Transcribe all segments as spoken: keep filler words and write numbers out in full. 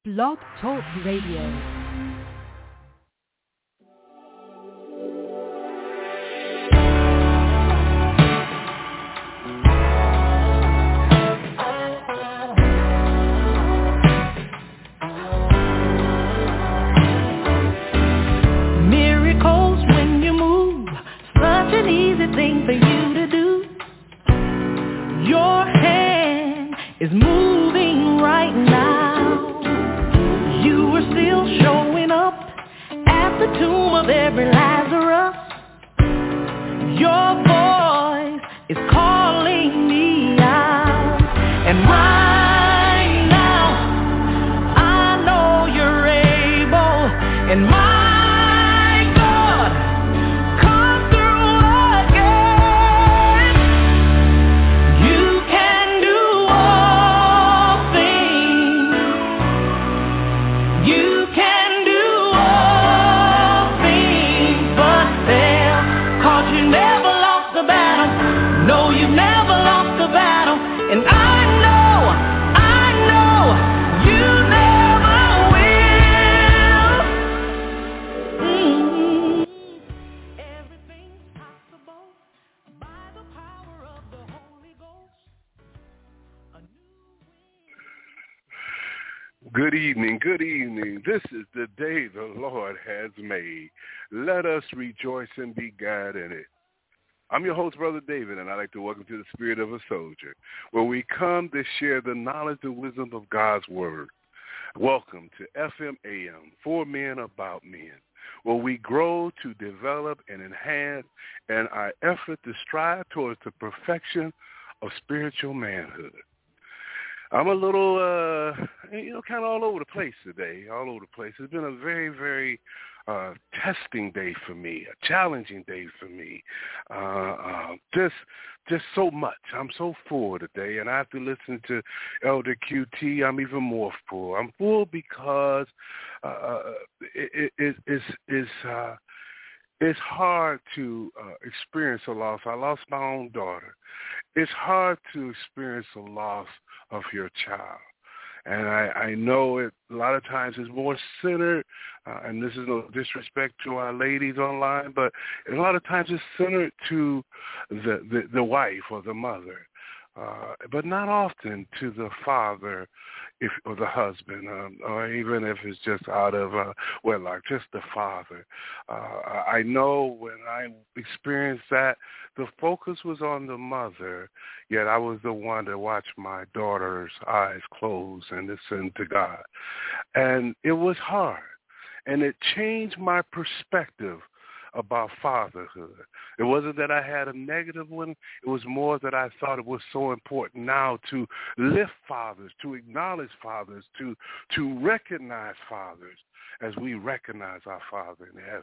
Blog Talk Radio. Good evening, good evening. This is the day the Lord has made. Let us rejoice and be glad in it. I'm your host, Brother David, and I'd like to welcome to the Spirit of a Soldier, where we come to share the knowledge and wisdom of God's Word. Welcome to F M A M, For Men About Men, where we grow to develop and enhance in our effort to strive towards the perfection of spiritual manhood. I'm a little, uh, you know, kind of all over the place today, all over the place. It's been a very, very uh, testing day for me, a challenging day for me. Uh, uh, just, just so much. I'm so full today, and after listening to Elder Q T, I'm even more full. I'm full because uh, it, it, it's, it's, uh, it's hard to uh, experience a loss. I lost my own daughter. It's hard to experience a loss of your child. And I, I know it a lot of times is more centered, uh, and this is no disrespect to our ladies online, but a lot of times it's centered to the, the, the wife or the mother, uh, but not often to the father if or the husband, um, or even if it's just out of uh, wedlock, just the father. Uh, I know when I experienced that, the focus was on the mother, yet I was the one to watch my daughter's eyes close and listen to God. And it was hard, and it changed my perspective about fatherhood. It wasn't that I had a negative one. It was more that I thought it was so important now to lift fathers, to acknowledge fathers, to to recognize fathers as we recognize our Father in heaven.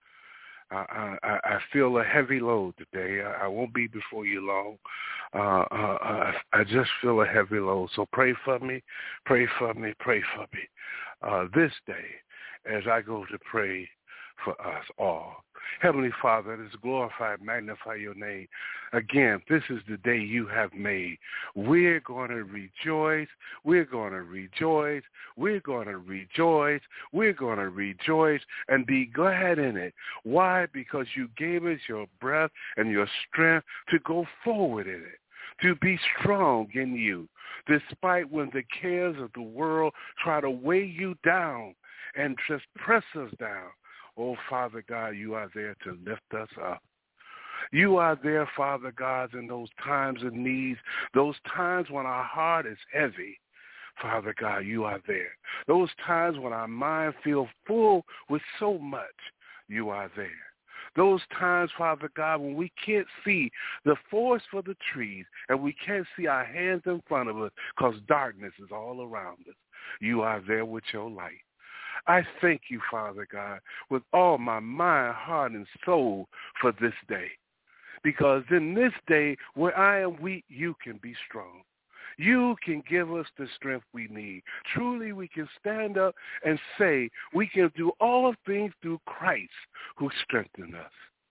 I, I, I feel a heavy load today. I, I won't be before you long. Uh, uh, I, I just feel a heavy load. So pray for me, pray for me, pray for me uh, this day as I go to pray for us all. Heavenly Father, let us glorify and magnify your name. Again, this is the day you have made. We're going to rejoice. We're going to rejoice. We're going to rejoice. We're going to rejoice and be glad in it. Why? Because you gave us your breath and your strength to go forward in it, to be strong in you, despite when the cares of the world try to weigh you down and just press us down. Oh, Father God, you are there to lift us up. You are there, Father God, in those times of need, those times when our heart is heavy. Father God, you are there. Those times when our mind feels full with so much, you are there. Those times, Father God, when we can't see the forest for the trees and we can't see our hands in front of us because darkness is all around us, you are there with your light. I thank you, Father God, with all my mind, heart, and soul for this day. Because in this day where I am weak, you can be strong. You can give us the strength we need. Truly, we can stand up and say we can do all things through Christ who strengthens us.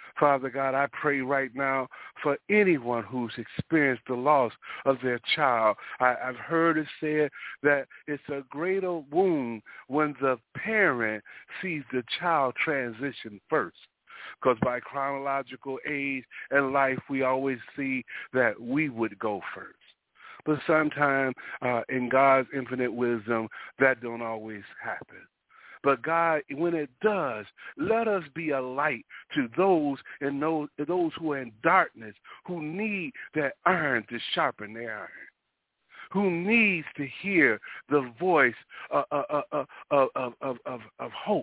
Father God, I pray right now for anyone who's experienced the loss of their child. I, I've heard it said that it's a greater wound when the parent sees the child transition first. Because by chronological age and life, we always see that we would go first. But sometimes uh, in God's infinite wisdom, that don't always happen. But God, when it does, let us be a light to those and those, those who are in darkness, who need that iron to sharpen their iron, who needs to hear the voice uh, uh, uh, uh, of, of, of, of, of hope,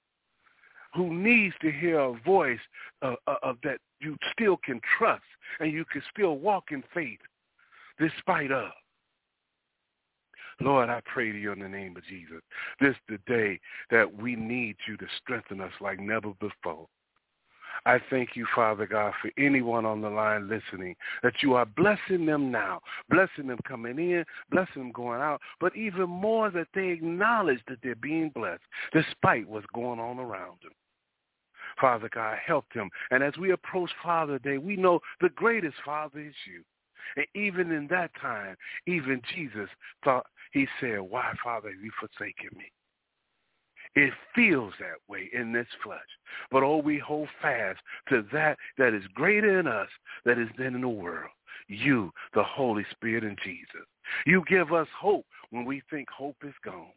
who needs to hear a voice uh, uh, of that you still can trust and you can still walk in faith despite of. Lord, I pray to you in the name of Jesus. This is the day that we need you to strengthen us like never before. I thank you, Father God, for anyone on the line listening, that you are blessing them now, blessing them coming in, blessing them going out, but even more that they acknowledge that they're being blessed despite what's going on around them. Father God, help them. And as we approach Father Day, we know the greatest Father is you. And even in that time, even Jesus thought, he said, why, Father, have you forsaken me? It feels that way in this flesh. But oh, we hold fast to that that is greater in us that is then in the world. You, the Holy Spirit and Jesus. You give us hope when we think hope is gone.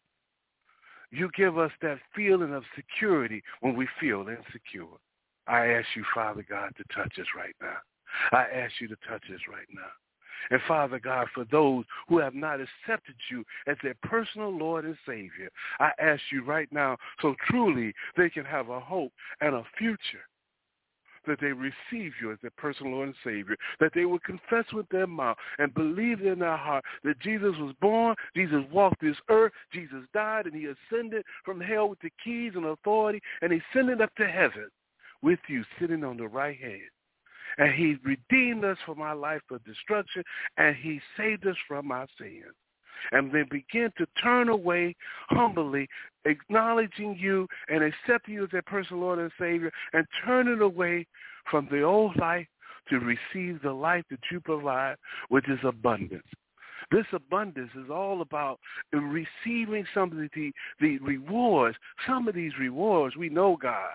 You give us that feeling of security when we feel insecure. I ask you, Father God, to touch us right now. I ask you to touch us right now. And Father God, for those who have not accepted you as their personal Lord and Savior, I ask you right now so truly they can have a hope and a future, that they receive you as their personal Lord and Savior, that they will confess with their mouth and believe in their heart that Jesus was born, Jesus walked this earth, Jesus died, and he ascended from hell with the keys and authority, and he ascended up to heaven with you sitting on the right hand. And he redeemed us from our life of destruction, and he saved us from our sins. And then begin to turn away humbly, acknowledging you and accepting you as their personal Lord and Savior, and turning away from the old life to receive the life that you provide, which is abundance. This abundance is all about receiving some of the, the rewards. Some of these rewards, we know, God,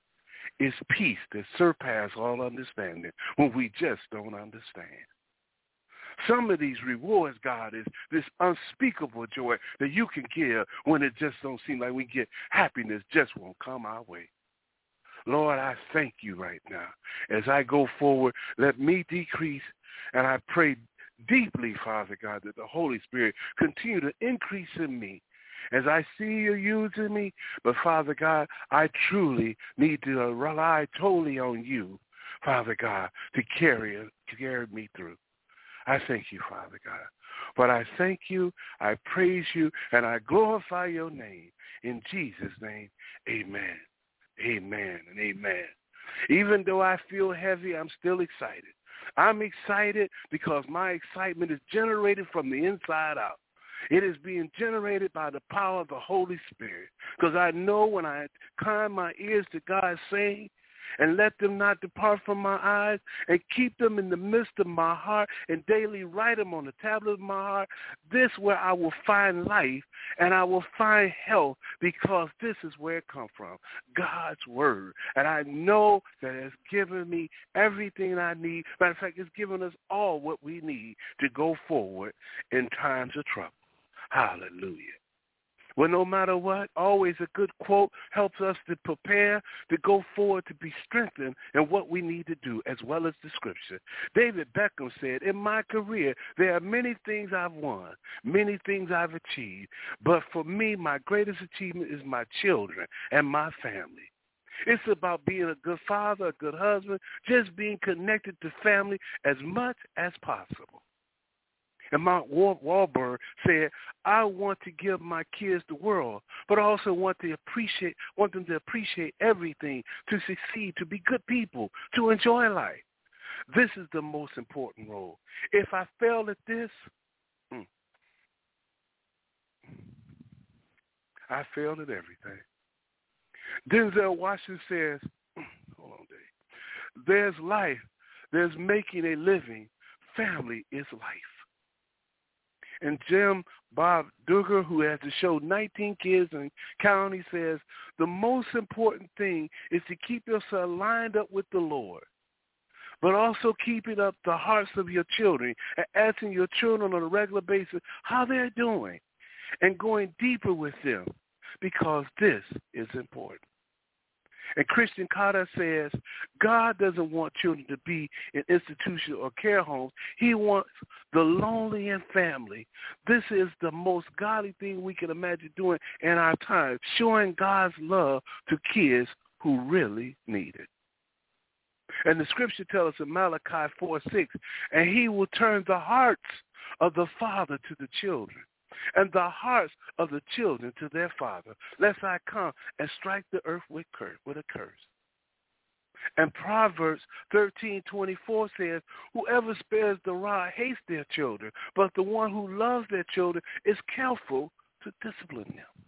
is peace that surpasses all understanding when we just don't understand. Some of these rewards, God, is this unspeakable joy that you can give when it just don't seem like we get happiness just won't come our way. Lord, I thank you right now. As I go forward, let me decrease, and I pray deeply, Father God, that the Holy Spirit continue to increase in me as I see you using me. But, Father God, I truly need to rely totally on you, Father God, to carry, to carry me through. I thank you, Father God. But I thank you, I praise you, and I glorify your name. In Jesus' name, amen. Amen and amen. Even though I feel heavy, I'm still excited. I'm excited because my excitement is generated from the inside out. It is being generated by the power of the Holy Spirit, because I know when I incline my ears to God's saying, and let them not depart from my eyes, and keep them in the midst of my heart, and daily write them on the tablet of my heart, this where I will find life, and I will find health, because this is where it comes from, God's word. And I know that it's given me everything I need. Matter of fact, it's given us all what we need to go forward in times of trouble. Hallelujah. Well, no matter what, always a good quote helps us to prepare to go forward, to be strengthened in what we need to do, as well as the scripture. David Beckham said, in my career, there are many things I've won, many things I've achieved, but for me, my greatest achievement is my children and my family. It's about being a good father, a good husband, just being connected to family as much as possible. And Mark Wahlberg said, I want to give my kids the world, but I also want to appreciate, want them to appreciate everything, to succeed, to be good people, to enjoy life. This is the most important role. If I fail at this, hmm, I failed at everything. Denzel Washington says, hold on, Dave. there's life. There's making a living. Family is life. And Jim Bob Duggar, who has the show nineteen Kids and County, says the most important thing is to keep yourself lined up with the Lord, but also keeping up the hearts of your children and asking your children on a regular basis how they're doing and going deeper with them, because this is important. And Christian Carter says, God doesn't want children to be in institutional or care homes. He wants the lonely and family. This is the most godly thing we can imagine doing in our time, showing God's love to kids who really need it. And the scripture tells us in Malachi four six, and he will turn the hearts of the father to the children, and the hearts of the children to their father, lest I come and strike the earth with curse, with a curse. And Proverbs thirteen twenty-four says, whoever spares the rod hates their children, but the one who loves their children is careful to discipline them.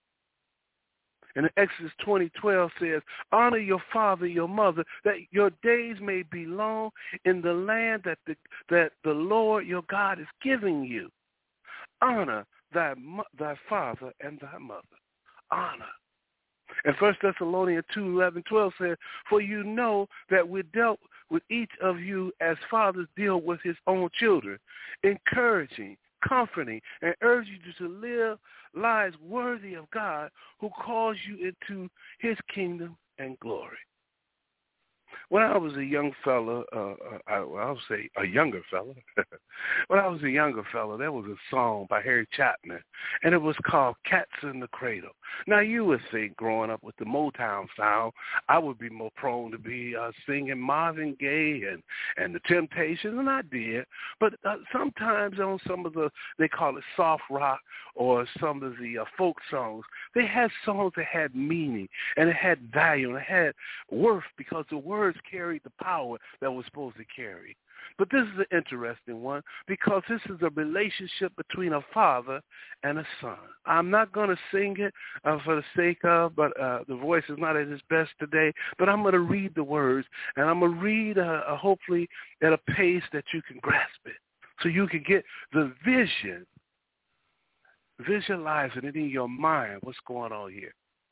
And Exodus twenty twelve says, honor your father and your mother, that your days may be long in the land that the, that the Lord your God is giving you. Honor thy, thy father and thy mother. Honor. And First Thessalonians two eleven twelve says, for you know that we dealt with each of you as fathers deal with his own children, encouraging, comforting, and urging you to live lives worthy of God who calls you into his kingdom and glory. When I was a young fella, uh, I, I'll say a younger fella, when I was a younger fella, there was a song by Harry Chapman, and it was called Cats in the Cradle. Now, you would think growing up with the Motown sound, I would be more prone to be uh, singing Marvin Gaye and, and the Temptations, and I did. But uh, sometimes on some of the, they call it soft rock or some of the uh, folk songs, they had songs that had meaning, and it had value, and it had worth because the words carried the power that was supposed to carry. But this is an interesting one because this is a relationship between a father and a son. I'm not going to sing it uh, for the sake of, but uh, the voice is not at its best today, but I'm going to read the words, and I'm going to read uh, uh, hopefully at a pace that you can grasp it so you can get the vision, visualizing it in your mind, what's going on here.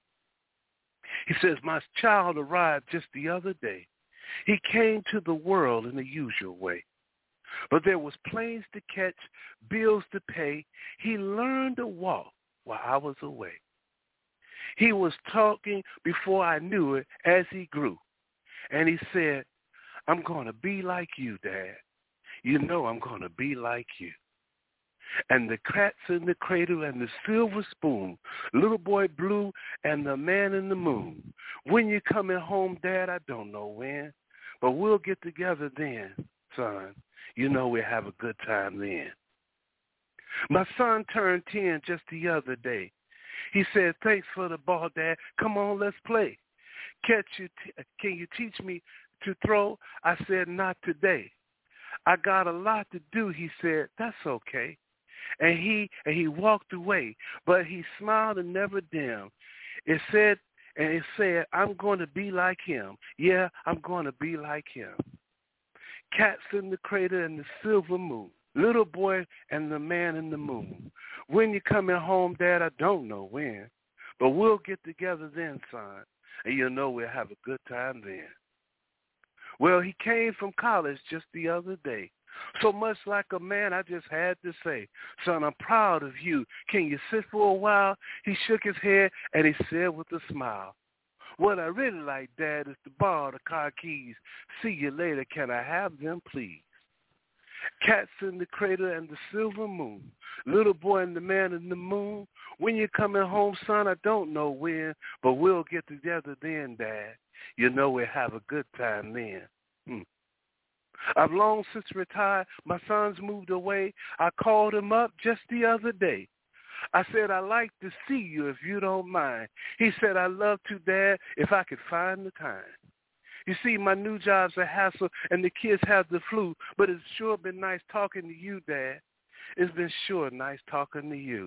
He says, my child arrived just the other day. He came to the world in the usual way. But there was planes to catch, bills to pay. He learned to walk while I was away. He was talking before I knew it as he grew. And he said, I'm going to be like you, Dad. You know I'm going to be like you. And the cats in the cradle and the silver spoon, little boy blue and the man in the moon. When you coming home, Dad, I don't know when, but we'll get together then, son. You know we'll have a good time then. My son turned ten just the other day. He said, thanks for the ball, Dad. Come on, let's play. Catch you t- can you teach me to throw? I said, not today. I got a lot to do, he said. That's okay. And he and he walked away, but he smiled and never dimmed. It said, and it said, I'm going to be like him. Yeah, I'm going to be like him. Cats in the cradle and the silver moon, little boy and the man in the moon. When you coming home, Dad, I don't know when, but we'll get together then, son, and you'll know we'll have a good time then. Well, he came from college just the other day. So much like a man, I just had to say, son, I'm proud of you. Can you sit for a while? He shook his head and he said with a smile, what I really like, Dad, is to borrow the car keys. See you later. Can I have them, please? Cats in the cradle and the silver moon, little boy and the man in the moon. When you coming home, son, I don't know when, but we'll get together then, Dad. You know we'll have a good time then. Hmm. I've long since retired. My son's moved away. I called him up just the other day. I said, I'd like to see you if you don't mind. He said, I'd love to, Dad, if I could find the time. You see, my new job's a hassle, and the kids have the flu, but it's sure been nice talking to you, Dad. It's been sure nice talking to you.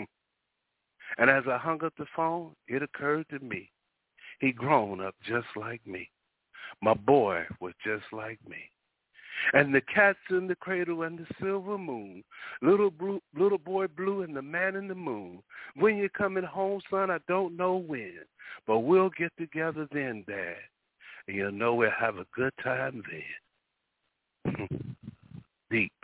And as I hung up the phone, it occurred to me. He grown up just like me. My boy was just like me. And the cat's in the cradle and the silver moon, little blue, little boy blue and the man in the moon. When you're coming home, son, I don't know when, but we'll get together then, Dad, and you'll know we'll have a good time then. Deep.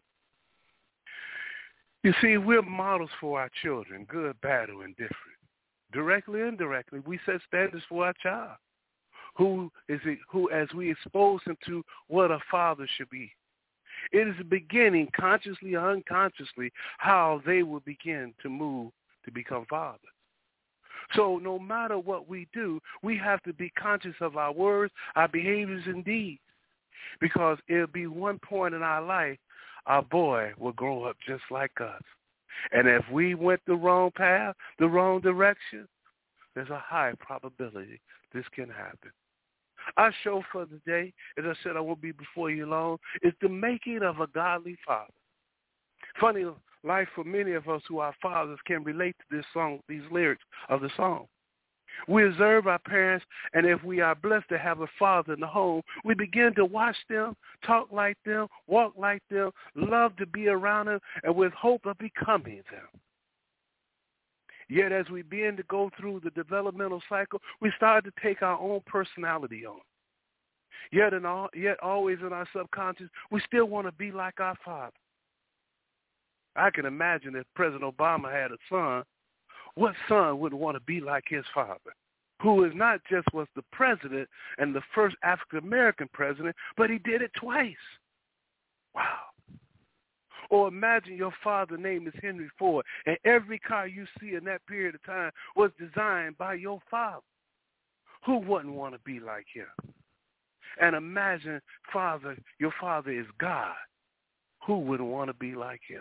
You see, we're models for our children, good, bad, or indifferent. Directly and indirectly, we set standards for our child. Who is it, who, as we expose him to what a father should be. It is the beginning, consciously or unconsciously, how they will begin to move to become fathers. So no matter what we do, we have to be conscious of our words, our behaviors, and deeds. Because it'll be one point in our life, our boy will grow up just like us. And if we went the wrong path, the wrong direction, there's a high probability this can happen. Our show for the day, as I said, I won't be before you long, is the making of a godly father. Funny life for many of us who are fathers can relate to this song, these lyrics of the song. We observe our parents, and if we are blessed to have a father in the home, we begin to watch them, talk like them, walk like them, love to be around them, and with hope of becoming them. Yet as we begin to go through the developmental cycle, we start to take our own personality on. Yet, in all, yet always in our subconscious, we still want to be like our father. I can imagine if President Obama had a son, what son wouldn't want to be like his father, who is not just was the president and the first African-American president, but he did it twice. Wow. Or imagine your father's name is Henry Ford, and every car you see in that period of time was designed by your father. Who wouldn't want to be like him? And imagine, father, your father is God. Who wouldn't want to be like him?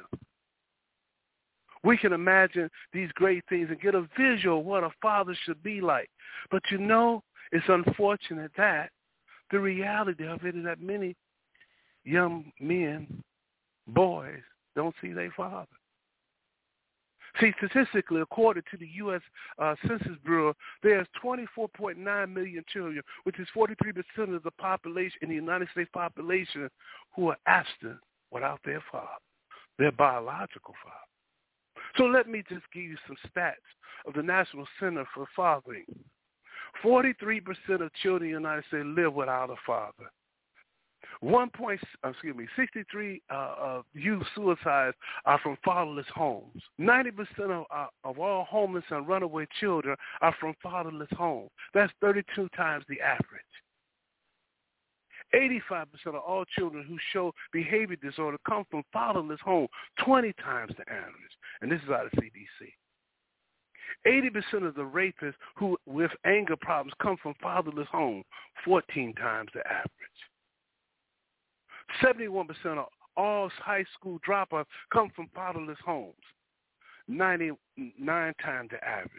We can imagine these great things and get a visual of what a father should be like. But you know, it's unfortunate that the reality of it is that many young men, boys, don't see their father. See, statistically, according to the U S Uh, Census Bureau, there's twenty-four point nine million children, which is forty-three percent of the population in the United States population, who are absent without their father, their biological father. So let me just give you some stats of the National Center for Fathering. forty-three percent of children in the United States live without a father. One point, excuse me, sixty-three uh, of youth suicides are from fatherless homes. ninety percent of, uh, of all homeless and runaway children are from fatherless homes. That's thirty-two times the average. eighty-five percent of all children who show behavior disorder come from fatherless homes, twenty times the average. And this is out of C D C. eighty percent of the rapists who with anger problems come from fatherless homes, fourteen times the average. seventy-one percent of all high school dropouts come from fatherless homes, ninety-nine times the average.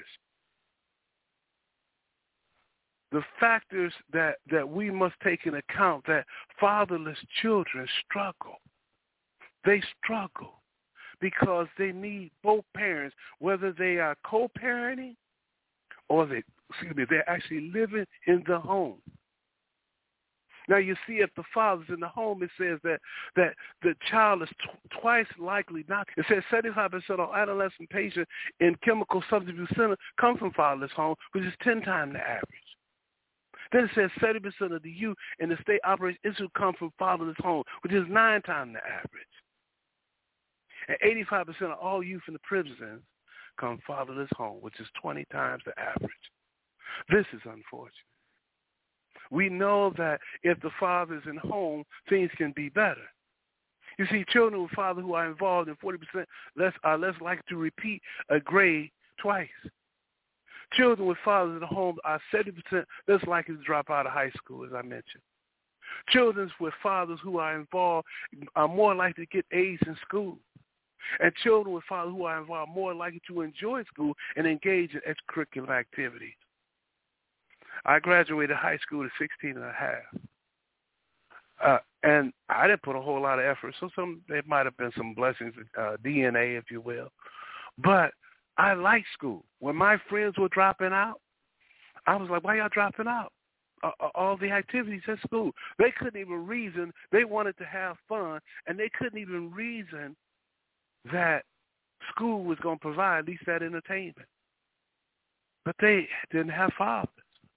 The factors that, that we must take into account that fatherless children struggle. They struggle because they need both parents, whether they are co-parenting or they, excuse me, they're actually living in the home. Now, you see, if the father's in the home, it says that, that the child is tw- twice likely not. It says seventy-five percent of adolescent patients in chemical substance abuse center come from fatherless home, which is ten times the average. Then it says seventy percent of the youth in the state operating institute come from fatherless home, which is nine times the average. And eighty-five percent of all youth in the prisons come from fatherless home, which is twenty times the average. This is unfortunate. We know that if the father is in home, things can be better. You see, children with fathers who are involved in forty percent less are less likely to repeat a grade twice. Children with fathers in the home are seventy percent less likely to drop out of high school, as I mentioned. Children with fathers who are involved are more likely to get A's in school. And children with fathers who are involved are more likely to enjoy school and engage in extracurricular activities. I graduated high school at sixteen and a half. Uh, and I didn't put a whole lot of effort, so some there might have been some blessings, uh, D N A, if you will. But I liked school. When my friends were dropping out, I was like, why y'all dropping out? uh, all the activities at school. They couldn't even reason. They wanted to have fun, and they couldn't even reason that school was going to provide at least that entertainment. But they didn't have fathers.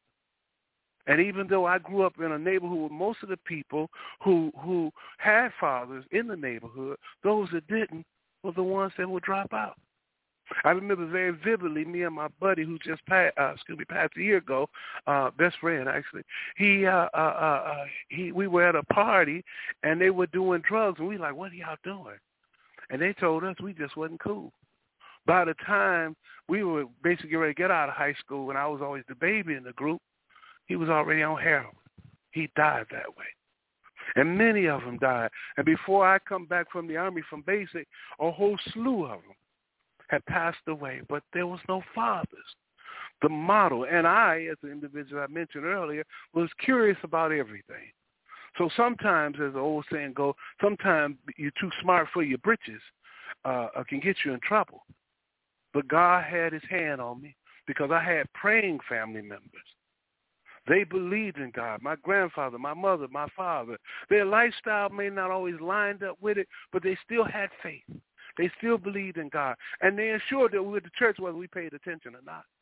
And even though I grew up in a neighborhood with most of the people who who had fathers in the neighborhood, those that didn't were the ones that would drop out. I remember very vividly me and my buddy who just passed, uh, excuse me, passed a year ago, uh, best friend actually. He, uh, uh, uh, he, we were at a party and they were doing drugs, and we were like, "What are y'all doing?" And they told us we just wasn't cool. By the time we were basically ready to get out of high school, and I was always the baby in the group, he was already on heroin. He died that way. And many of them died. And before I come back from the Army, from basic, a whole slew of them had passed away. But there was no fathers. The model, and I, as the individual I mentioned earlier, was curious about everything. So sometimes, as the old saying goes, sometimes you're too smart for your britches uh, can get you in trouble. But God had his hand on me because I had praying family members. They believed in God. My grandfather, my mother, my father. Their lifestyle may not always lined up with it, but they still had faith. They still believed in God. And they ensured that we were at the church whether we paid attention or not.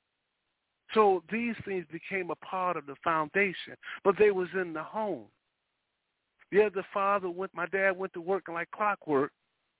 So these things became a part of the foundation, but they was in the home. Yeah, the father went, my dad went to work like clockwork.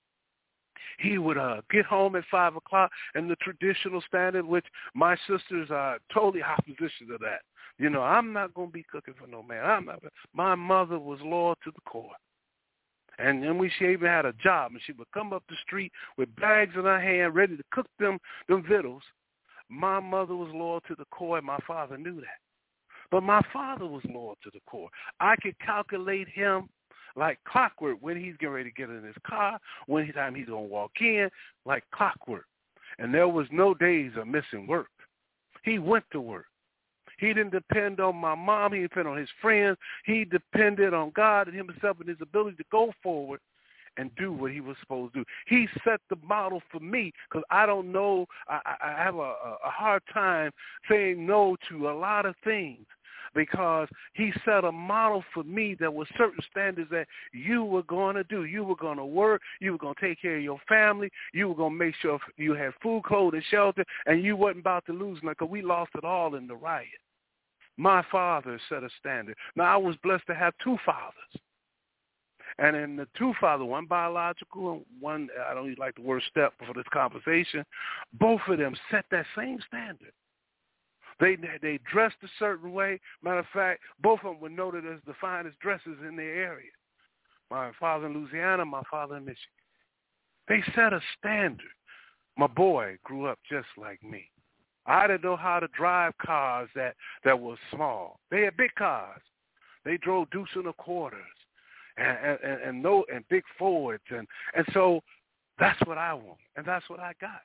He would uh, get home at five o'clock, and the traditional standard, which my sisters are totally opposition to that. You know, I'm not going to be cooking for no man. I'm not. My mother was loyal to the core. And then we, she even had a job, and she would come up the street with bags in her hand, ready to cook them, them victuals. My mother was loyal to the core, and my father knew that. But my father was loyal to the core. I could calculate him like clockwork when he's getting ready to get in his car, when time he's going to walk in, like clockwork. And there was no days of missing work. He went to work. He didn't depend on my mom. He depended on his friends. He depended on God and himself and his ability to go forward and do what he was supposed to do. He set the model for me because I don't know, I, I have a, a hard time saying no to a lot of things because he set a model for me that was certain standards that you were going to do. You were going to work. You were going to take care of your family. You were going to make sure you had food, clothing, shelter, and you wasn't about to lose nothing because we lost it all in the riot. My father set a standard. Now, I was blessed to have two fathers. And in the two fathers, one biological and one, I don't even like the word step for this conversation, both of them set that same standard. They they dressed a certain way. Matter of fact, both of them were noted as the finest dressers in their area. My father in Louisiana, my father in Michigan. They set a standard. My boy grew up just like me. I didn't know how to drive cars that, that were small. They had big cars. They drove deuce and a quarters and, and, and, no, and big Fords. And, and so that's what I want, and that's what I got.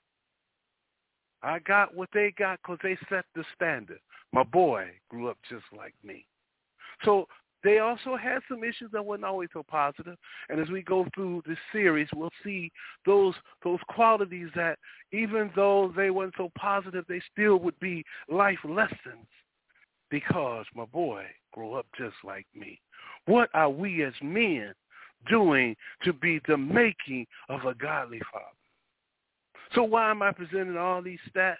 I got what they got because they set the standard. My boy grew up just like me. So they also had some issues that weren't always so positive. And as we go through this series, we'll see those those qualities that even though they weren't so positive, they still would be life lessons because my boy grew up just like me. What are we as men doing to be the making of a godly father? So why am I presenting all these stats?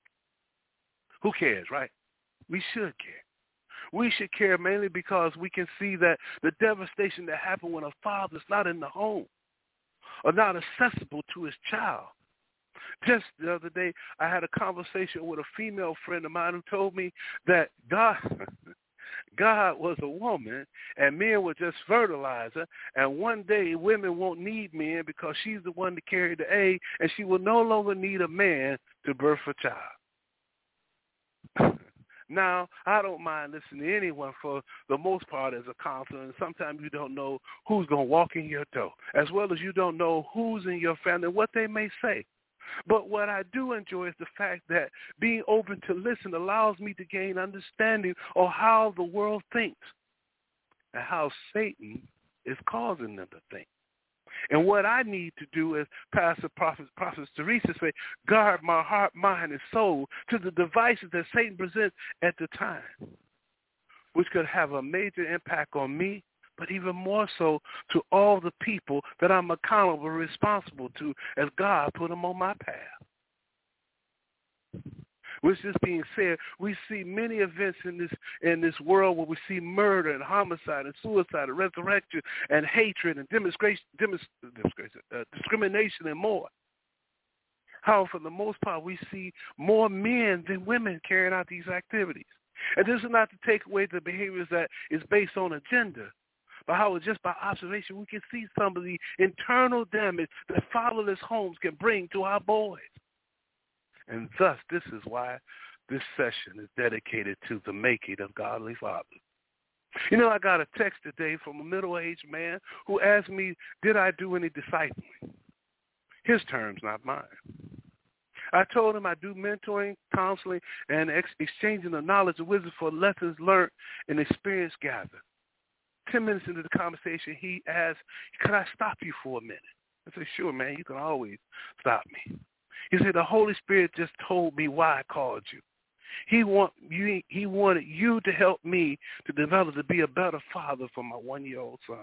Who cares, right? We should care. We should care mainly because we can see that the devastation that happened when a father's not in the home or not accessible to his child. Just the other day, I had a conversation with a female friend of mine who told me that God, God was a woman and men were just fertilizer, and one day women won't need men because she's the one to carry the egg, and she will no longer need a man to birth a child. Now, I don't mind listening to anyone for the most part as a counselor, and sometimes you don't know who's going to walk in your door, as well as you don't know who's in your family and what they may say. But what I do enjoy is the fact that being open to listen allows me to gain understanding of how the world thinks and how Satan is causing them to think. And what I need to do as Pastor Prophet, Prophet Teresa say, guard my heart, mind, and soul to the devices that Satan presents at the time. which could have a major impact on me, but even more so to all the people that I'm accountable, responsible to, as God put them on my path. With this being said, we see many events in this in this world where we see murder and homicide and suicide and resurrection and hatred and demonstration, demonstration uh, discrimination and more. How, for the most part, we see more men than women carrying out these activities. And this is not to take away the behaviors that is based on agenda, but how just by observation we can see some of the internal damage that fatherless homes can bring to our boys. And thus, this is why this session is dedicated to the making of godly fathers. You know, I got a text today from a middle-aged man who asked me, did I do any discipling? His terms, not mine. I told him I do mentoring, counseling, and ex- exchanging of knowledge and wisdom for lessons learned and experience gathered. Ten minutes into the conversation, he asked, could I stop you for a minute? I said, sure, man, you can always stop me. He said, the Holy Spirit just told me why I called you. He want you. He wanted you to help me to develop to be a better father for my one-year-old son.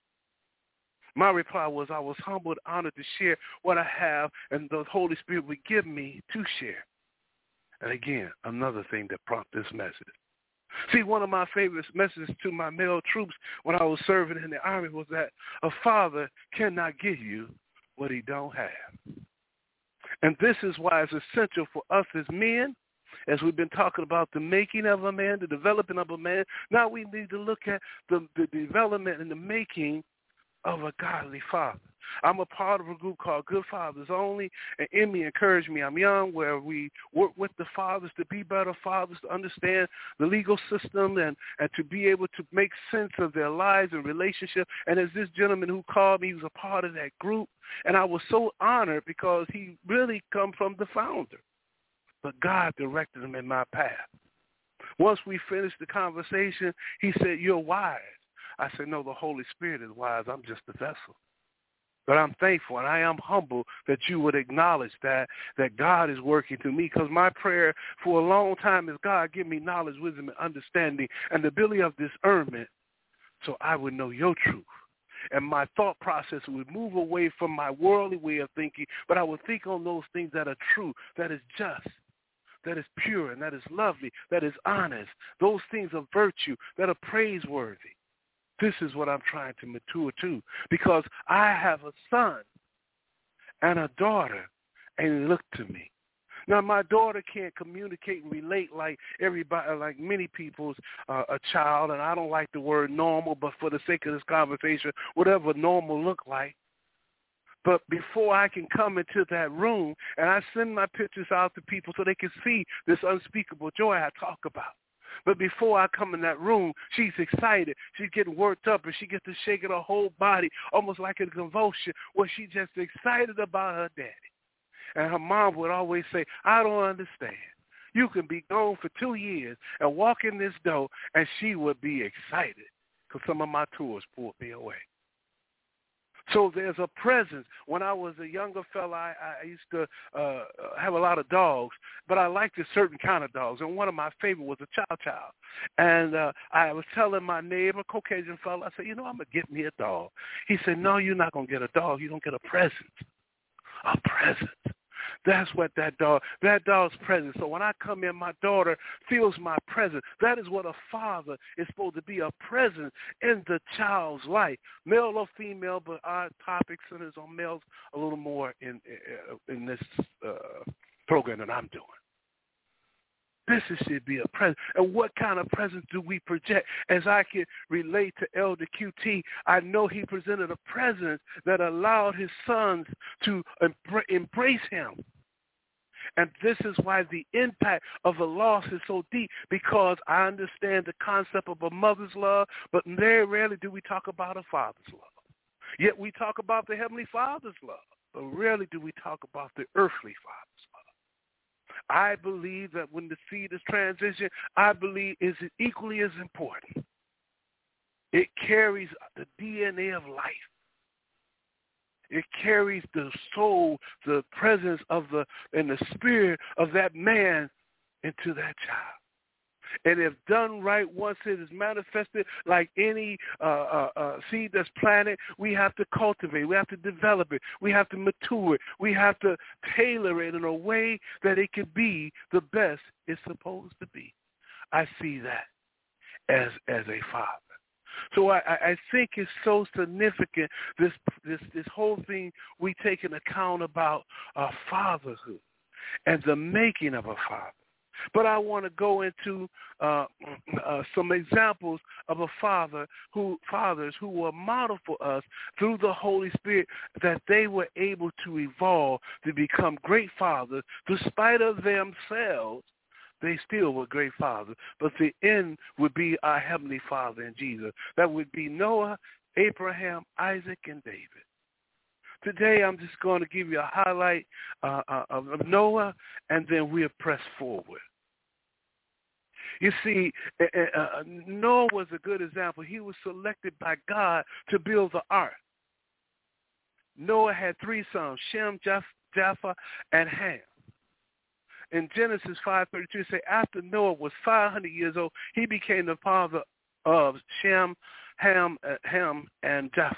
My reply was I was humbled, honored to share what I have and the Holy Spirit would give me to share. And again, another thing that prompted this message. See, one of my favorite messages to my male troops when I was serving in the Army was that a father cannot give you what he don't have. And this is why it's essential for us as men, as we've been talking about the making of a man, the developing of a man. Now we need to look at the, the development and the making of a godly father. I'm a part of a group called Good Fathers Only, and Emmy encouraged me. I'm young, where we work with the fathers to be better fathers, to understand the legal system and, and to be able to make sense of their lives and relationships. And as this gentleman who called me, he was a part of that group, and I was so honored because he really come from the founder. But God directed him in my path. Once we finished the conversation, he said, you're wise. I said, no, the Holy Spirit is wise. I'm just a vessel. But I'm thankful and I am humble that you would acknowledge that, that God is working through me, because my prayer for a long time is, God, give me knowledge, wisdom, and understanding and the ability of discernment so I would know your truth. And my thought process would move away from my worldly way of thinking, but I would think on those things that are true, that is just, that is pure, and that is lovely, that is honest. Those things of virtue that are praiseworthy. This is what I'm trying to mature to, because I have a son and a daughter, and look to me. Now, my daughter can't communicate and relate like everybody, like many people's uh, a child, and I don't like the word normal, but for the sake of this conversation, whatever normal look like. But before I can come into that room, and I send my pictures out to people so they can see this unspeakable joy I talk about. But before I come in that room, she's excited. She's getting worked up, and she gets to shaking her whole body, almost like a convulsion, where she's just excited about her daddy. And her mom would always say, I don't understand. You can be gone for two years and walk in this door, and she would be excited because some of my tours pulled me away. So there's a presence. When I was a younger fella, I, I used to uh, have a lot of dogs, but I liked a certain kind of dogs, and one of my favorite was a Chow Chow. And uh, I was telling my neighbor, Caucasian fella, I said, you know, I'm going to get me a dog. He said, no, you're not going to get a dog. You don't get a present. A present. That's what that dog, that dog's presence. So when I come in, my daughter feels my presence. That is what a father is supposed to be, a presence in the child's life, male or female, but our topic centers on males a little more in in this uh, program that I'm doing. This should be a presence. And what kind of presence do we project? As I can relate to Elder Q T, I know he presented a presence that allowed his sons to embrace him. And this is why the impact of a loss is so deep, because I understand the concept of a mother's love, but very rarely do we talk about a father's love. Yet we talk about the Heavenly Father's love, but rarely do we talk about the earthly Father's love. I believe that when the seed is transitioned, I believe is equally as important. It carries the D N A of life. It carries the soul, the presence of the and the spirit of that man into that child. And if done right, once it is manifested, like any uh, uh, uh, seed that's planted, we have to cultivate. We have to develop it. We have to mature it. We have to tailor it in a way that it can be the best it's supposed to be. I see that as as a father. So I, I think it's so significant, this this this whole thing we take into account about uh, fatherhood and the making of a father. But I want to go into uh, uh, some examples of a father who fathers who were model for us through the Holy Spirit, that they were able to evolve to become great fathers, despite of themselves. They still were great fathers, but the end would be our Heavenly Father in Jesus. That would be Noah, Abraham, Isaac, and David. Today, I'm just going to give you a highlight uh, uh, of Noah, and then we'll press forward. You see, uh, uh, Noah was a good example. He was selected by God to build the ark. Noah had three sons, Shem, Japheth, and Ham. In Genesis five thirty-two, it says, after Noah was five hundred years old, he became the father of Shem, Ham, uh, Ham, and Japheth.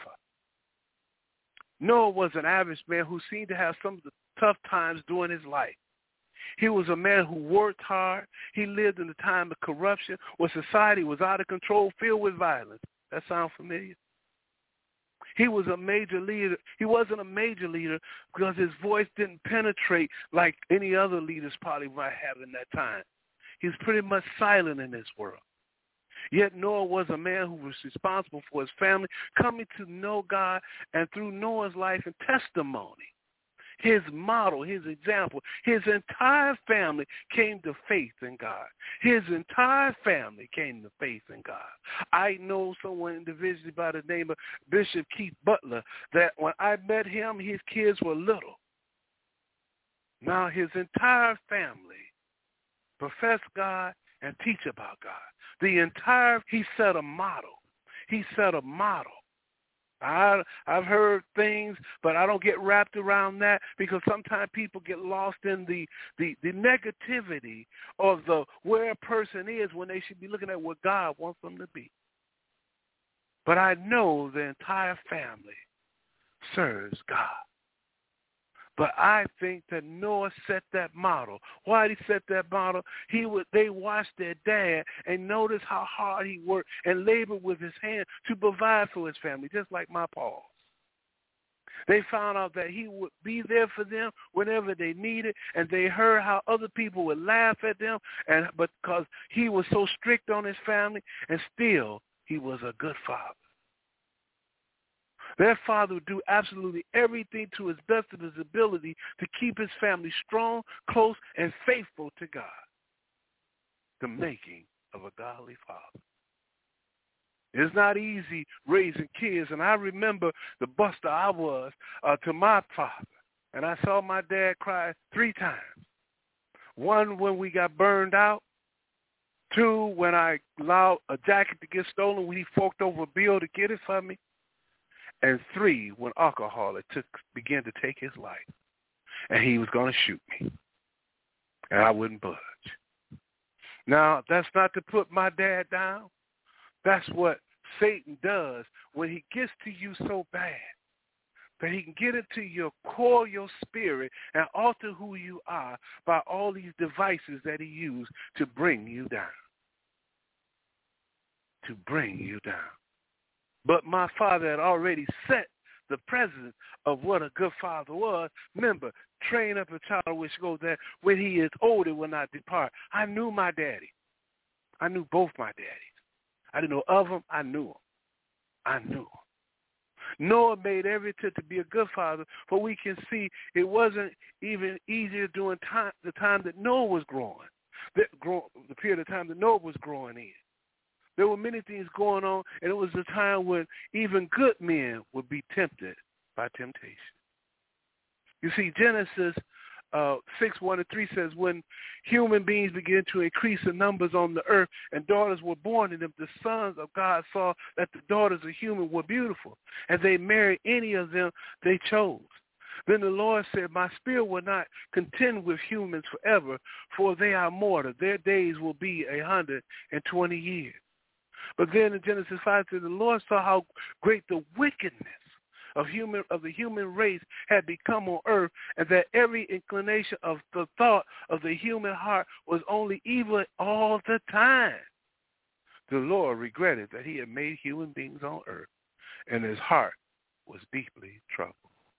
Noah was an average man who seemed to have some of the tough times during his life. He was a man who worked hard. He lived in a time of corruption where society was out of control, filled with violence. That sound familiar? He was a major leader. He wasn't a major leader because his voice didn't penetrate like any other leaders probably might have in that time. He was pretty much silent in this world. Yet Noah was a man who was responsible for his family, coming to know God, and through Noah's life and testimony, his model, his example, his entire family came to faith in God. His entire family came to faith in God. I know someone individually by the name of Bishop Keith Butler that when I met him, his kids were little. Now his entire family profess God and teach about God. The entire, he set a model. He set a model. I, I've heard things, but I don't get wrapped around that because sometimes people get lost in the, the, the negativity of the where a person is when they should be looking at what God wants them to be. But I know the entire family serves God. But I think that Noah set that model. Why did he set that model? He would, they watched their dad and noticed how hard he worked and labored with his hand to provide for his family, just like my Paul. They found out that he would be there for them whenever they needed, and they heard how other people would laugh at them, and but because he was so strict on his family, and still he was a good father. Their father would do absolutely everything to his best of his ability to keep his family strong, close, and faithful to God. The making of a godly father. It's not easy raising kids, and I remember the buster I was uh, to my father, and I saw my dad cry three times. One, when we got burned out. Two, when I allowed a jacket to get stolen when he forked over a bill to get it for me. And three, when alcohol it took, began to take his life. And he was going to shoot me. And I wouldn't budge. Now, that's not to put my dad down. That's what Satan does when he gets to you so bad that he can get into your core, your spirit, and alter who you are by all these devices that he used to bring you down. To bring you down. But my father had already set the precedent of what a good father was. Remember, train up a child which goes that when he is older will not depart. I knew my daddy. I knew both my daddies. I didn't know of them. I knew them. I knew them. Noah made every attempt to be a good father, but we can see it wasn't even easier during time, the time that Noah was growing, the, grow, the period of time that Noah was growing in. There were many things going on, and it was a time when even good men would be tempted by temptation. You see, Genesis uh, six, one and three says, when human beings began to increase in numbers on the earth and daughters were born to them, the sons of God saw that the daughters of human were beautiful, and they married any of them they chose. Then the Lord said, my spirit will not contend with humans forever, for they are mortal. Their days will be a hundred and twenty years. But then in Genesis five, it says, the Lord saw how great the wickedness of human of the human race had become on earth, and that every inclination of the thought of the human heart was only evil all the time. The Lord regretted that he had made human beings on earth, and his heart was deeply troubled.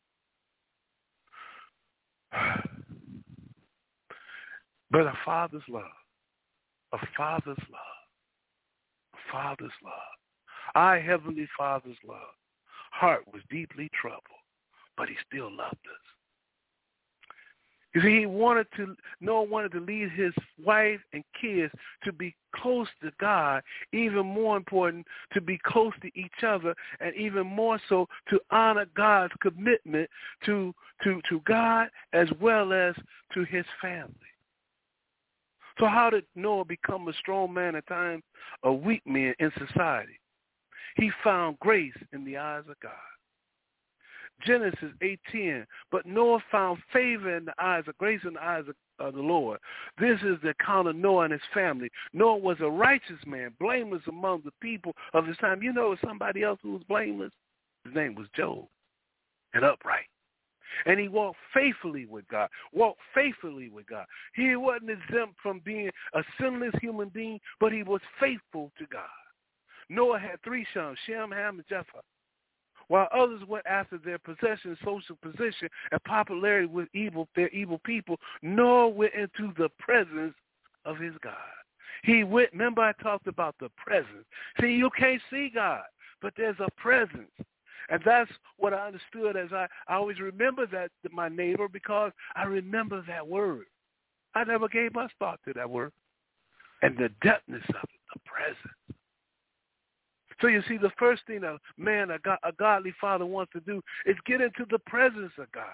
But a father's love, a father's love, a father's love, our Heavenly Father's love, heart was deeply troubled, but he still loved us. You see, he wanted to, Noah wanted to lead his wife and kids to be close to God, even more important, to be close to each other, and even more so to honor God's commitment to, to, to God as well as to his family. So how did Noah become a strong man at times, a weak man in society? He found grace in the eyes of God. Genesis eight ten, but Noah found favor in the eyes of grace in the eyes of, of the Lord. This is the account of Noah and his family. Noah was a righteous man, blameless among the people of his time. You know somebody else who was blameless? His name was Job, and upright. And he walked faithfully with God, walked faithfully with God. He wasn't exempt from being a sinless human being, but he was faithful to God. Noah had three sons, Shem, Ham, and Japheth. While others went after their possession, social position, and popularity with evil, their evil people, Noah went into the presence of his God. He went, remember I talked about the presence. See, you can't see God, but there's a presence. And that's what I understood as I, I always remember that, my neighbor, because I remember that word. I never gave much thought to that word. And the depthness of it, the presence. So you see, the first thing a man, a, God, a godly father wants to do is get into the presence of God.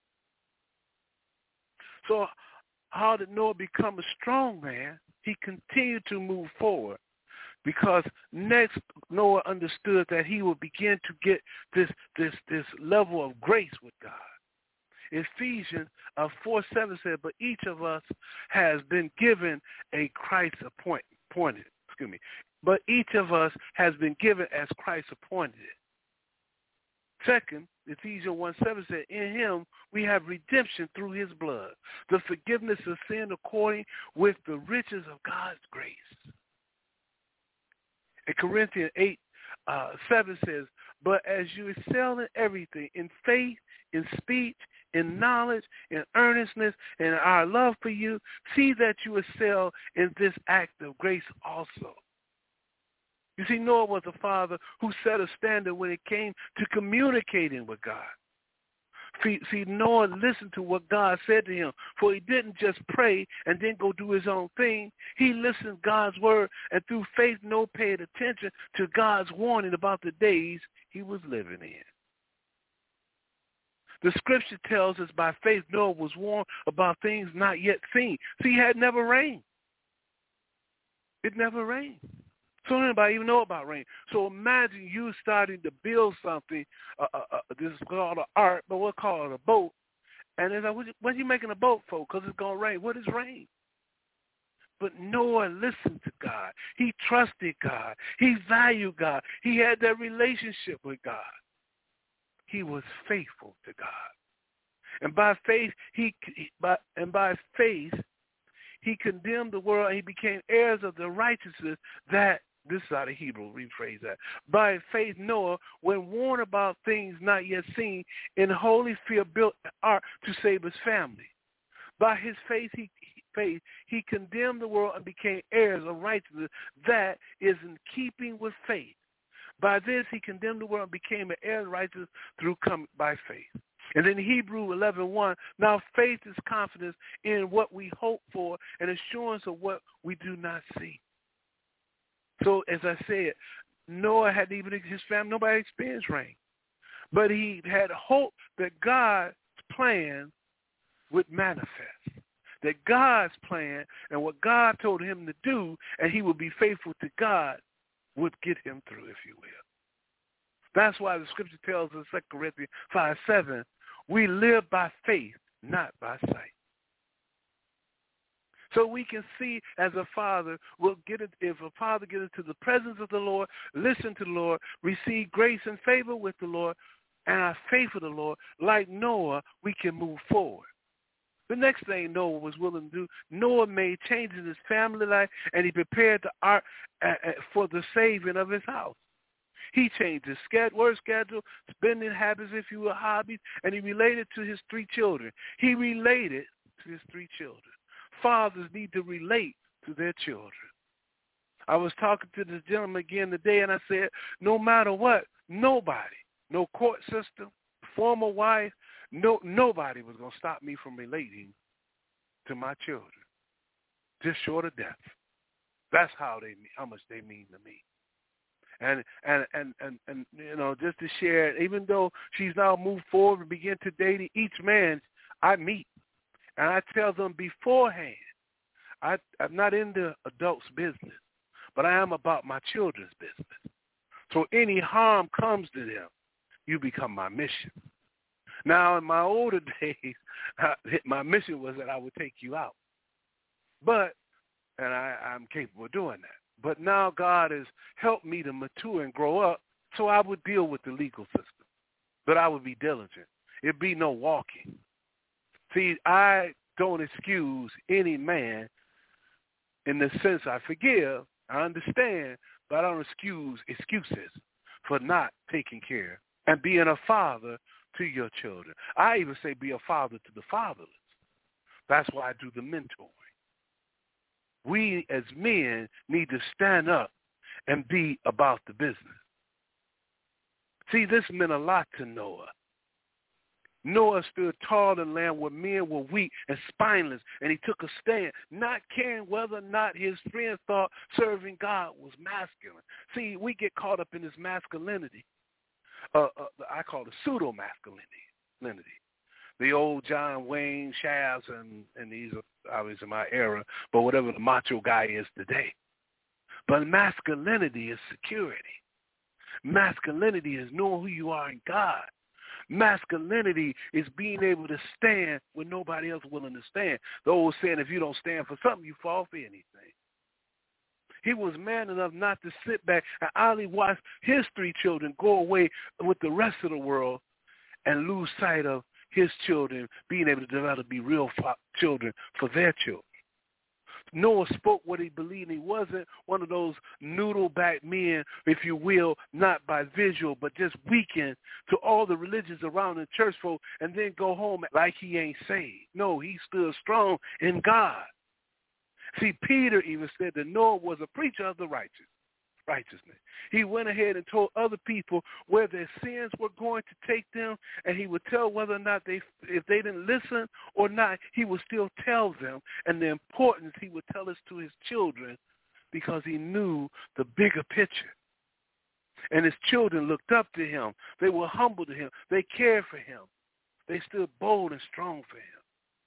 So how did Noah become a strong man? He continued to move forward because next Noah understood that he would begin to get this this this level of grace with God. Ephesians uh, four seven said, but each of us has been given a Christ appoint, appointed, excuse me, but each of us has been given as Christ appointed. Second, Ephesians one seven said, in him we have redemption through his blood, the forgiveness of sin according with the riches of God's grace. And Corinthians eight uh, seven says, but as you excel in everything, in faith, in speech, in knowledge, in earnestness, and our love for you, see that you excel in this act of grace also. You see, Noah was a father who set a standard when it came to communicating with God. See, see, Noah listened to what God said to him, for he didn't just pray and then go do his own thing. He listened to God's word, and through faith, Noah paid attention to God's warning about the days he was living in. The scripture tells us by faith, Noah was warned about things not yet seen. See, it had never rained. It never rained. So anybody even know about rain. So imagine you starting to build something. Uh, uh, uh, this is called an art, but we'll call it a boat. And it's like, what, what are you making a boat for? Because it's going to rain. What is rain? But Noah listened to God. He trusted God. He valued God. He had that relationship with God. He was faithful to God. And by faith, he by and by faith, he condemned the world and he became heirs of the righteousness that, this is out of Hebrew, rephrase that. By faith, Noah, when warned about things not yet seen, in holy fear built an ark to save his family. By his faith, he, faith, he condemned the world and became heirs of righteousness that is in keeping with faith. By this, he condemned the world and became an heir of righteousness through coming by faith. And in Hebrew eleven one, now faith is confidence in what we hope for and assurance of what we do not see. So as I said, Noah had even his family, nobody experienced rain. But he had hope that God's plan would manifest. That God's plan and what God told him to do, and he would be faithful to God, would get him through, if you will. That's why the scripture tells us, Second Corinthians five seven, We live by faith, not by sight. So we can see as a father will get it, if a father gets into the presence of the Lord, listen to the Lord, receive grace and favor with the Lord, and our faith with the Lord, like Noah, we can move forward. The next thing Noah was willing to do, Noah made changes in his family life, and he prepared the ark for the saving of his house. He changed his work schedule, spending habits, if you will, hobbies, and he related to his three children. He related to his three children. Fathers need to relate to their children. I was talking to this gentleman again today, and I said, no matter what, nobody, no court system, former wife, no nobody was going to stop me from relating to my children, just short of death. That's how they, how much they mean to me. And, and, and, and, and you know, just to share, even though she's now moved forward and begin to date each man I meet, and I tell them beforehand, I, I'm not in the adults' business, but I am about my children's business. So any harm comes to them, you become my mission. Now, in my older days, my mission was that I would take you out. But, and I, I'm capable of doing that. But now God has helped me to mature and grow up, so I would deal with the legal system. But I would be diligent. It'd be no walking. See, I don't excuse any man in the sense I forgive, I understand, but I don't excuse excuses for not taking care and being a father to your children. I even say be a father to the fatherless. That's why I do the mentoring. We as men need to stand up and be about the business. See, this meant a lot to Noah. Noah stood tall in land where men were weak and spineless, and he took a stand, not caring whether or not his friends thought serving God was masculine. See, we get caught up in this masculinity. Uh, uh, I call it pseudo-masculinity. The old John Wayne Shafts, and, and these are obviously my era, but whatever the macho guy is today. But masculinity is security. Masculinity is knowing who you are in God. Masculinity is being able to stand when nobody else is willing to stand. The old saying, if you don't stand for something, you fall for anything. He was man enough not to sit back and idly watch his three children go away with the rest of the world and lose sight of his children being able to develop to be real children for their children. Noah spoke what he believed. He wasn't one of those noodle-back men, if you will, not by visual, but just weakened to all the religions around the church folk and then go home like he ain't saved. No, he stood strong in God. See, Peter even said that Noah was a preacher of the righteous, righteousness. He went ahead and told other people where their sins were going to take them, and he would tell whether or not they, if they didn't listen or not, he would still tell them. And the importance he would tell us to his children because he knew the bigger picture. And his children looked up to him. They were humble to him. They cared for him. They stood bold and strong for him.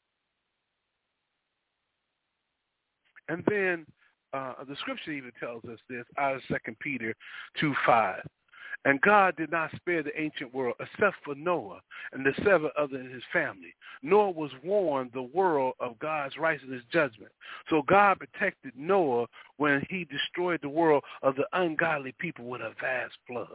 And then uh, the scripture even tells us this out of Second Peter two five. And God did not spare the ancient world except for Noah and the seven others in his family. Noah was warned the world of God's righteousness judgment. So God protected Noah when he destroyed the world of the ungodly people with a vast flood.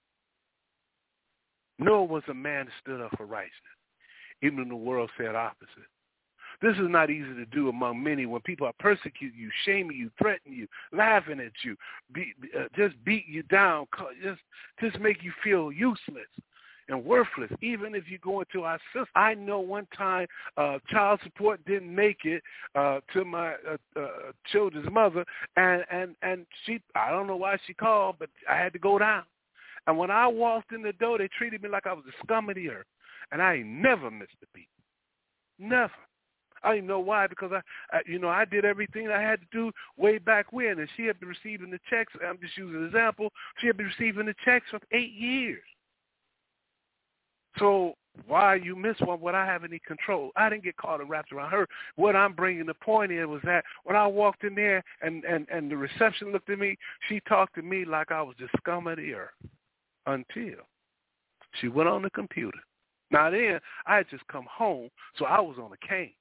Noah was a man that stood up for righteousness, even when the world said opposite. This is not easy to do among many when people are persecuting you, shaming you, threatening you, laughing at you, be, uh, just beat you down, just, just make you feel useless and worthless, even if you go into our system. I know one time uh, child support didn't make it uh, to my uh, uh, children's mother, and, and, and she, I don't know why she called, but I had to go down. And when I walked in the door, they treated me like I was the scum of the earth, and I ain't never missed a beat. Never. I didn't know why, because I, I, you know, I did everything I had to do way back when, and she had been receiving the checks. I'm just using an example. She had been receiving the checks for eight years. So why you miss one without having any control? I didn't get caught and wrapped around her. What I'm bringing the point in was that when I walked in there and, and, and the reception looked at me, she talked to me like I was the scum of the earth until she went on the computer Now then, I had just come home, so I was on a cane.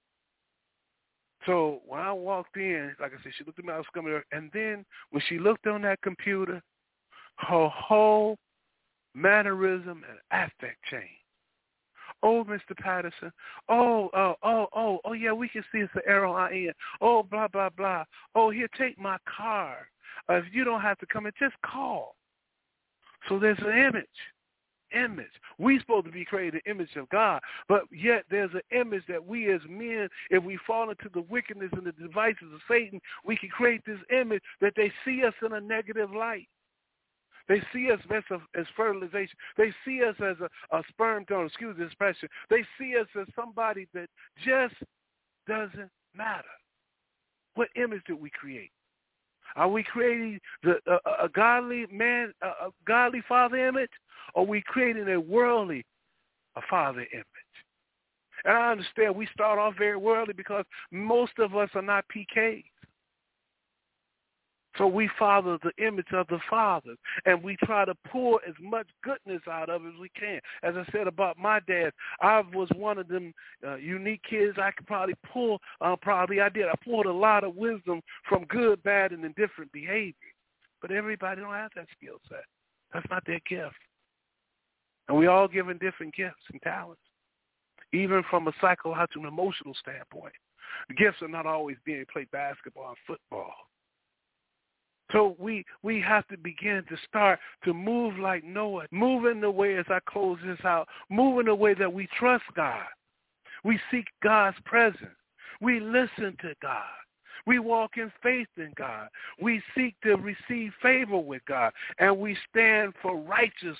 So when I walked in, like I said, she looked at me, I was coming there, and then when she looked on that computer, her whole mannerism and affect changed. Oh, Mister Patterson. Oh, oh, oh, oh, oh, yeah, we can see it's an arrow on end. Oh, blah, blah, blah. Oh, here, take my card. Uh, if you don't have to come in, just call. So there's an image. Image. We're supposed to be created the image of God, but yet there's an image that we as men, if we fall into the wickedness and the devices of Satan, we can create this image that they see us in a negative light. They see us as, as fertilization. They see us as a, a sperm donor, excuse the expression. They see us as somebody that just doesn't matter. What image did we create? Are we creating the, a, a godly man, a, a godly father image, or are we creating a worldly a father image? And I understand we start off very worldly because most of us are not P Ks. So we follow the image of the Father, and we try to pull as much goodness out of it as we can. As I said about my dad, I was one of them uh, unique kids. I could probably pull, uh, probably I did. I pulled a lot of wisdom from good, bad, and indifferent behavior. But everybody don't have that skill set. That's not their gift. And we all given different gifts and talents, even from a psychological and emotional standpoint. The gifts are not always being played basketball and football. So we we have to begin to start to move like Noah, move in the way, as I close this out, move in the way that we trust God. We seek God's presence. We listen to God. We walk in faith in God. We seek to receive favor with God, and we stand for righteousness.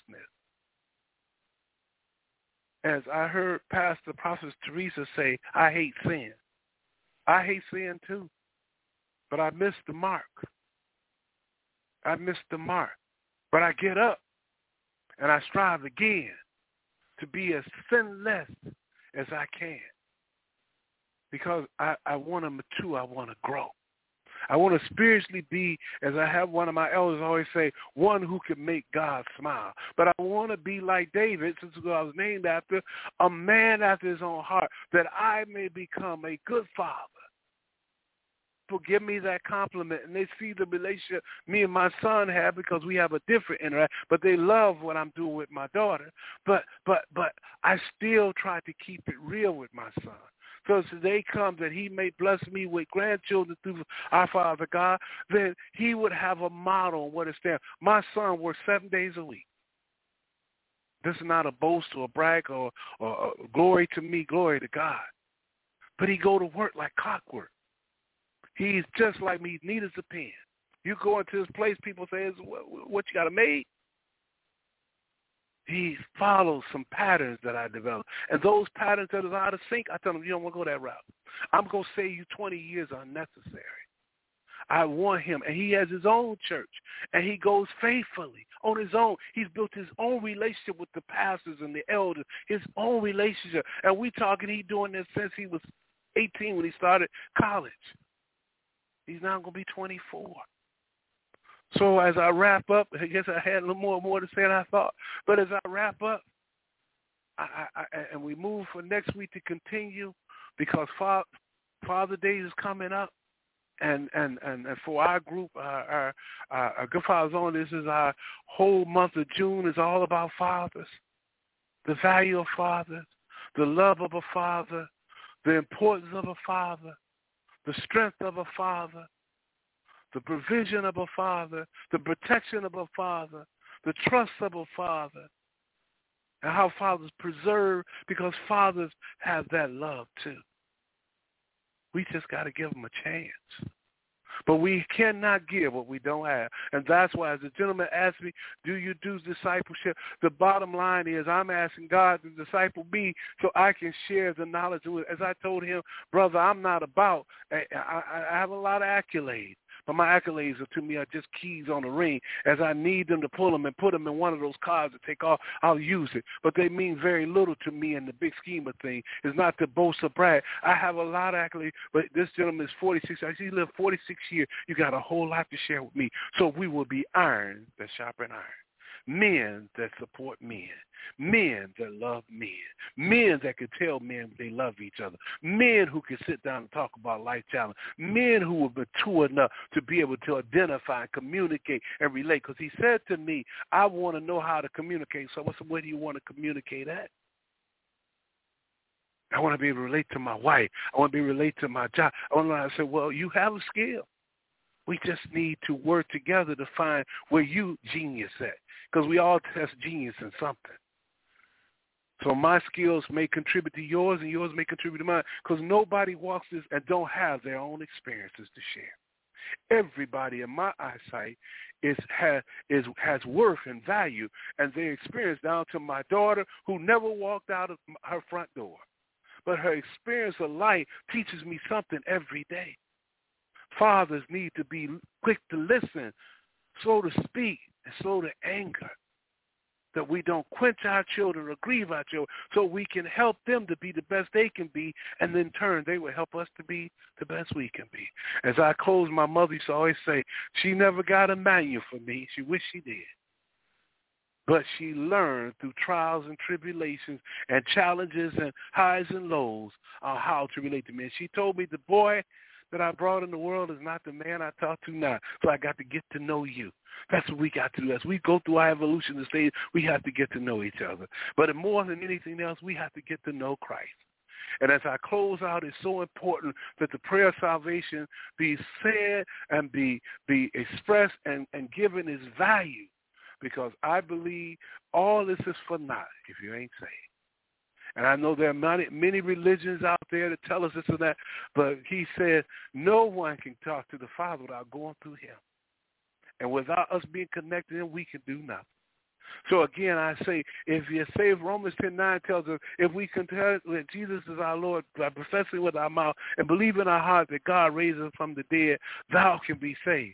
As I heard Pastor Prophet Teresa say, I hate sin. I hate sin too, but I missed the mark. I missed the mark, but I get up and I strive again to be as sinless as I can because I, I want to mature. I want to grow. I want to spiritually be, as I have one of my elders always say, one who can make God smile. But I want to be like David, since I was named after, a man after his own heart, that I may become a good father. People give me that compliment, and they see the relationship me and my son have because we have a different interaction, but they love what I'm doing with my daughter. But but but I still try to keep it real with my son. So as the day comes that he may bless me with grandchildren through our Father God, then he would have a model on what it stands. My son works seven days a week. This is not a boast or a brag or, or, or glory to me, glory to God. But he go to work like clockwork. He's just like me, neat as a pen. You go into this place, people say, what, what you got a maid? He follows some patterns that I developed. And those patterns that are out of sync, I tell him, you don't want to go that route. I'm going to save you twenty years unnecessary. I want him. And he has his own church. And he goes faithfully on his own. He's built his own relationship with the pastors and the elders, his own relationship. And we talking, he doing this since he was eighteen when he started college. He's now going to be twenty-four. So as I wrap up, I guess I had a little more more to say than I thought. But as I wrap up, I, I, I, and we move for next week to continue, because Father, Father Day is coming up, and and, and, and for our group, our, our, our Good Fathers On, this is our whole month of June is all about fathers, the value of fathers, the love of a father, the importance of a father, the strength of a father, the provision of a father, the protection of a father, the trust of a father, and how fathers preserve, because fathers have that love too. We just got to give them a chance. But we cannot give what we don't have. And that's why, as the gentleman asked me, do you do discipleship? The bottom line is I'm asking God to disciple me so I can share the knowledge of it. As I told him, brother, I'm not about, I, I, I have a lot of accolades. But my accolades are to me are just keys on the ring. As I need them to pull them and put them in one of those cars to take off, I'll use it. But they mean very little to me in the big scheme of things. It's not to boast or brag. I have a lot of accolades, but this gentleman is forty-six. I see he lived forty-six years. You got a whole lot to share with me. So we will be iron that sharpen iron. men that support men, men that love men, men that can tell men they love each other, men who can sit down and talk about life challenge, men who are mature enough to be able to identify, communicate, and relate. Because he said to me, I want to know how to communicate. So I said, where do you want to communicate at? I want to be able to relate to my wife. I want to be able to relate to my job. I want to know how to say, well, you have a skill. We just need to work together to find where you genius at, because we all test genius in something. So my skills may contribute to yours, and yours may contribute to mine, because nobody walks this and don't have their own experiences to share. Everybody in my eyesight is has, is, has worth and value, and their experience down to my daughter who never walked out of her front door. But her experience of life teaches me something every day. Fathers need to be quick to listen, slow to speak, and slow to anger, that we don't quench our children or grieve our children, so we can help them to be the best they can be, and in turn they will help us to be the best we can be. As I close, my mother used to always say, she never got a manual for me. She wished she did. But she learned through trials and tribulations and challenges and highs and lows on how to relate to me. And she told me, the boy that I brought in the world is not the man I talk to now. So I got to get to know you. That's what we got to do. As we go through our evolution stage, we have to get to know each other. But more than anything else, we have to get to know Christ. And as I close out, it's so important that the prayer of salvation be said and be be expressed and, and given its value. Because I believe all this is for naught if you ain't saved. And I know there are many, many religions out there that tell us this and that, but he said no one can talk to the Father without going through him. And without us being connected to him, we can do nothing. So again, I say, if you're saved, Romans ten nine tells us, if we confess that Jesus is our Lord by professing with our mouth and believe in our heart that God raised him from the dead, thou can be saved.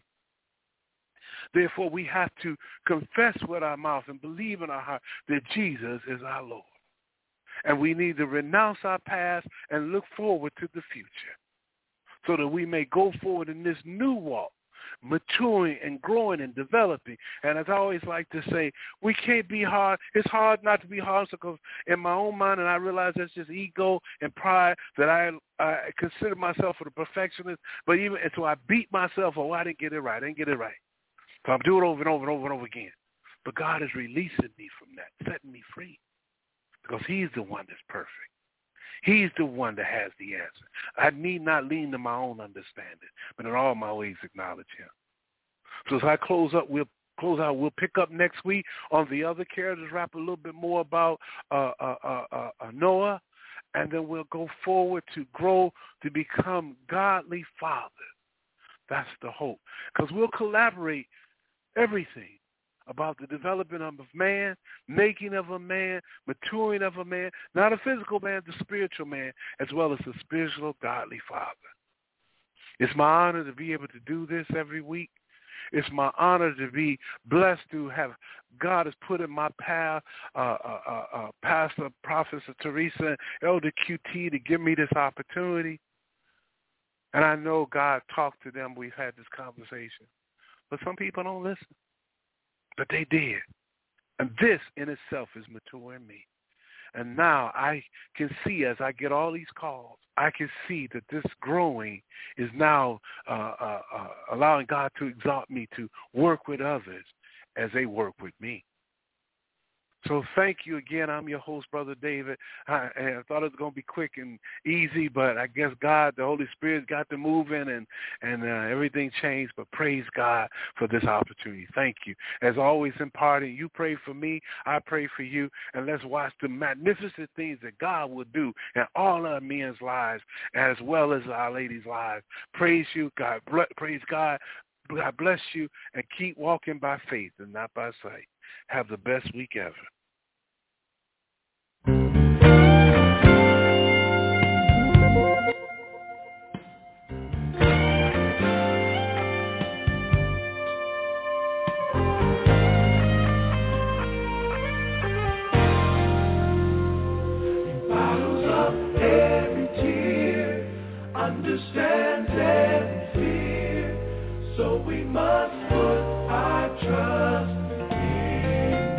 Therefore, we have to confess with our mouth and believe in our heart that Jesus is our Lord. And we need to renounce our past and look forward to the future so that we may go forward in this new walk, maturing and growing and developing. And as I always like to say, we can't be hard. It's hard not to be hard because in my own mind, and I realize that's just ego and pride, that I, I consider myself a perfectionist. But even and so I beat myself, oh, I didn't get it right. I didn't get it right. So I'm doing it over and over and over and over again. But God is releasing me from that, setting me free, because he's the one that's perfect. He's the one that has the answer. I need not lean to my own understanding, but in all my ways acknowledge him. So as I close up, we'll close out. We'll pick up next week on the other characters, rap a little bit more about uh, uh, uh, uh, Noah, and then we'll go forward to grow to become godly fathers. That's the hope, because we'll collaborate everything about the development of man, making of a man, maturing of a man, not a physical man, the spiritual man, as well as the spiritual godly father. It's my honor to be able to do this every week. It's my honor to be blessed to have God has put in my path, uh, uh, uh, uh, Pastor, Prophetess Teresa, Elder Q T to give me this opportunity. And I know God talked to them. We've had this conversation. But some people don't listen. But they did. And this in itself is maturing me. And now I can see as I get all these calls, I can see that this growing is now uh, uh, uh, allowing God to exalt me to work with others as they work with me. So thank you again. I'm your host, Brother David. I, I thought it was going to be quick and easy, but I guess God, the Holy Spirit, got to moving, and, and uh, everything changed. But praise God for this opportunity. Thank you. As always, imparting, you pray for me, I pray for you, and let's watch the magnificent things that God will do in all our men's lives as well as our ladies' lives. Praise you, God. Praise God. God bless you, and keep walking by faith and not by sight. Have the best week ever. Bottles up every tear, understands every fear, so we must put our trust in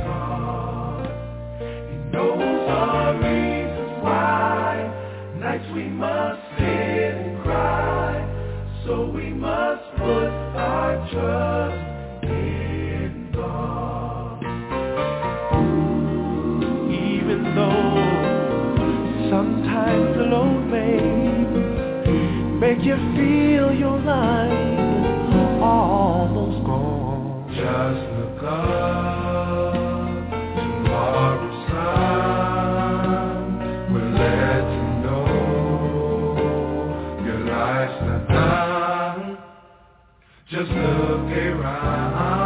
we must sit and cry, so we must put our trust in God. Even though sometimes the load may make you feel your life is almost gone, just look up, tomorrow's sun will let you know your life's not done. Just look around.